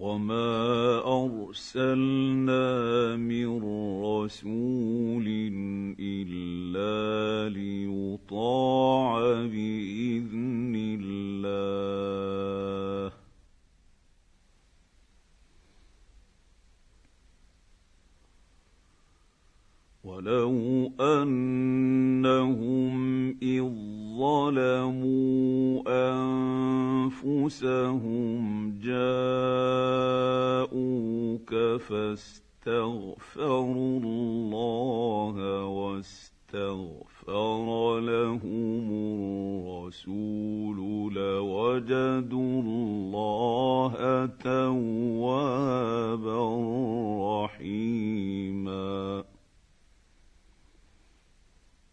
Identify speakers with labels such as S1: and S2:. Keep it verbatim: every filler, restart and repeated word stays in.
S1: وما أرسلنا من رسول إلا ليطاع بإذن الله ولو أنهم إذ ظلموا أنفسهم جاءوك فاستغفروا الله واستغفر لهم الرسول لوجدوا